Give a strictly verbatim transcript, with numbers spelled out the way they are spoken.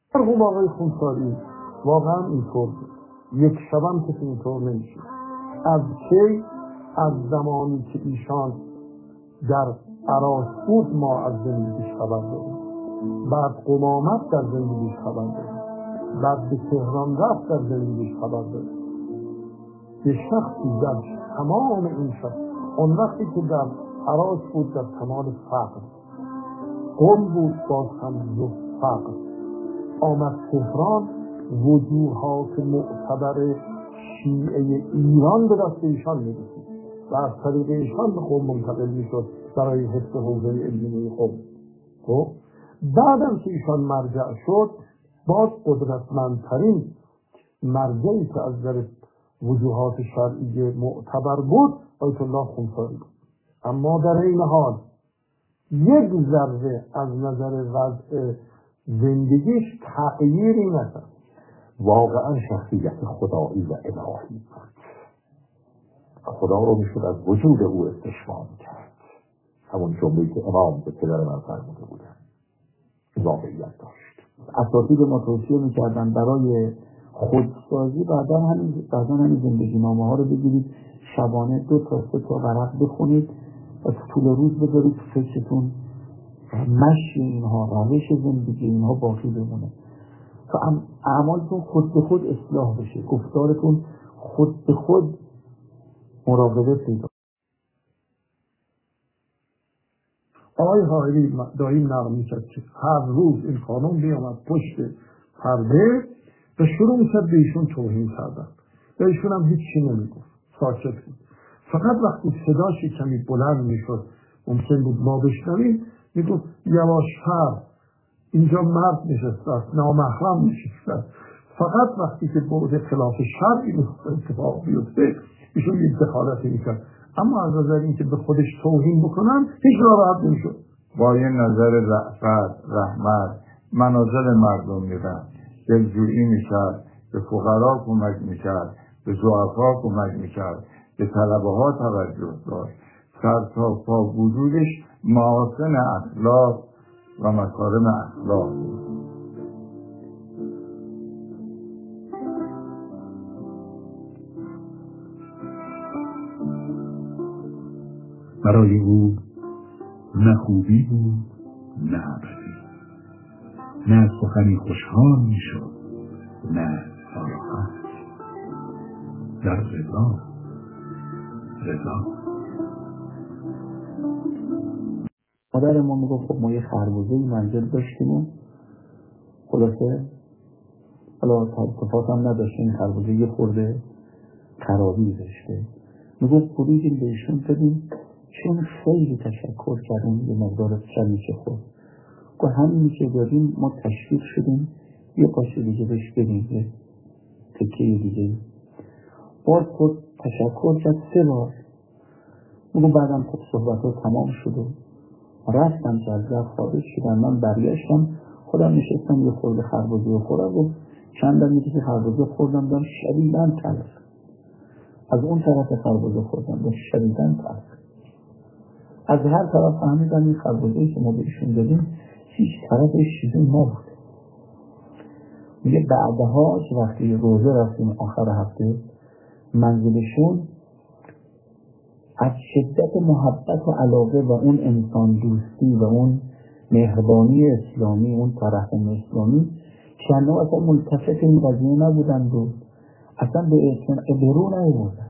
مرحوم آقای خونساری واقعا اینطور بود. یک شبم که اینطور نمیشه. از کی؟ از زمانی که ایشان در عراق بود ما از زندگیش خبر داریم، بعد قمامت در زندگیش خبر داریم، بعد به تهران رفت در زندگیش خبر داریم. به شخصی در تمام این شخص اون وقتی که در عراق بود در کمال فقر، قم بود باز هم فقر، آمد تهران، وجوهات معتبر شیعه ایران به دست ایشان می‌رسید و از طریق ایشان به قم منتقل می‌شد برای حفظ حوزه علمی قم. خب بعدم که ایشان مرجع شد، باز قدرتمندترین مرجعی که از نظر وجوهات شرعی معتبر بود آیت الله خونساری بود. اما در این حال یک ذره از نظر وضع زندگیش تغییری نکرد. واقعا شخصیت خدایی و الهی بود. خدا رو میشد از وجود او استشمام کرد. همون جمله‌ای که امام به پدر من فرموده بودن واقعیت داشت. اساتید ما توصیه میکردن برای خودسازی بعدا همین بعدا همین زندگی نامه ها رو بگیرید، شبانه دو تا سه تا ورق بخونید و طول روز بذارید تو فکرتون مشی اینها، روش زندگی اینها باقی بمونه تا اعمالتون خود به خود اصلاح بشه، گفتارتون خود به خود مراقبه پیدا. آقای حائری دائم نقل می‌کرد که هر روز این خانم بیامد پشت پرده و شروع می‌کرد به ایشون توهین کردن. به ایشون هم هیچی نمیگفت، ساکت بود. فقط وقتی صداش کمی بلند میشد ممکن بود ما بشنویم، میگفت یواش‌تر، اینجا مرد نشسته است، نامحرم نشسته است. فقط وقتی که بعد خلاف شرعی اتفاق بیفته ایشون یک دخالتی میکرد، اما از نظر اینکه به خودش توهین بکنن هیچ راحت نمیشد. با یه نظر رأفت، رحمت، منازل مردم میرن، دلجویی میکرد، به فقرا کمک میکرد، به ضعفا کمک میکرد، به طلبه ها توجه داشت. سر تا پا وجودش محاسن اخلاق و مکارم اخلاق بود. برای او نه خوبی بود نه بدی، نه سخنی خوشحال میشد نه ناراحت، در رضا رضا. مادر ما میگفت خب ما یه خربزه‌ای منزل داشتیم و خلاصه حالا اتفاق هم نداشت، این خربزه یه خورده خرابی داشته. میگفت بریدیم بهشون بدیم، چون خیلی تشکر کردیم یه مقدار چمیچه خورد. گفت همینی که دادیم ما تشویق شدیم یه قاشق دیگه بهش بدیم، یه تکه دیگه. باز خود تشکر کرد سه بار. میگفت بعدم خب صحبت ها تمام شد و رفتم که از در خارج شدم. من برگشتم خودم نشستم یه خورده خربزه خوردم و چندم میگه که خربزه خوردم دارم شدیدن تلخ. از اون طرف خربزه خوردم دارم شدیدن تلخ. از هر طرف فهمیدم این خربزه‌ای که ما بهشون دادیم هیچ طرفش چیزی نبود. میگه بعدها که وقتی روزه رفتیم آخر هفته منزلشون، از شدت محبت و علاقه و اون انسان دوستی و اون مهربانی اسلامی، اون ترحم اسلامی، چندان اصلا ملتفت این قضیه نبودند و اصلا به رو نیاوردن.